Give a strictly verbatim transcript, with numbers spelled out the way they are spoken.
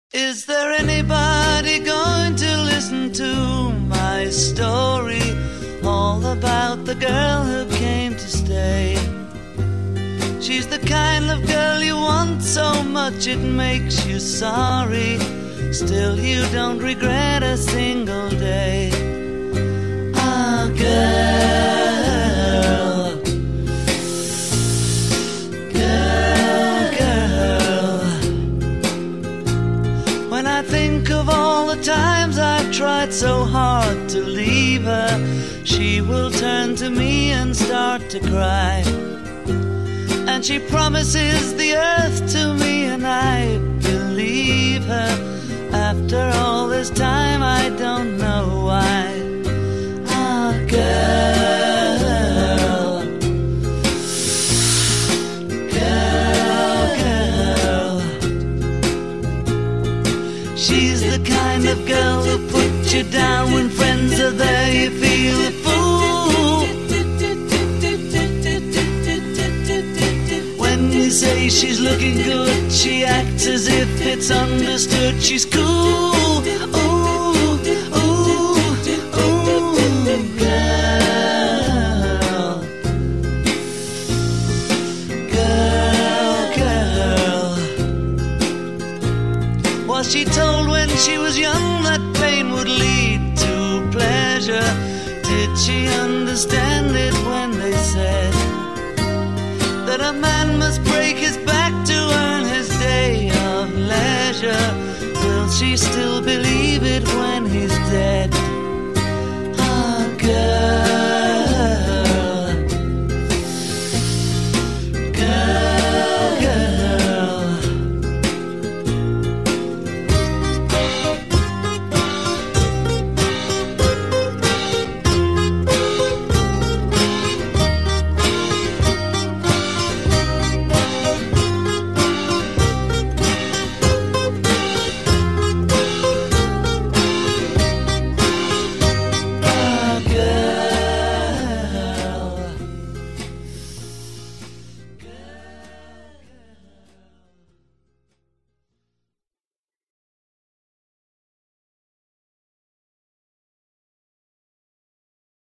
Is there anybody going to listen to my story? All about the girl who came to stay. She's the kind of girl you want so much it makes you sorry. Still you don't regret a single day. Ah, girl, girl, girl. When I think of all the times I've tried so hard to leave her, she will turn to me and start to cry. And she promises the earth to me, and I believe her. After all this time, I don't know why. Ah, girl, girl, girl. She's the kind of girl who puts you down when friends are there. You feel a fool. When you say she's looking good, she acts as if it's understood. She's cool. Ooh, ooh, ooh, girl, girl, girl. Was she told when she was young that pain would lead to pleasure? Did she understand it when they said that a man must break his back to earn his day of leisure? Will she still believe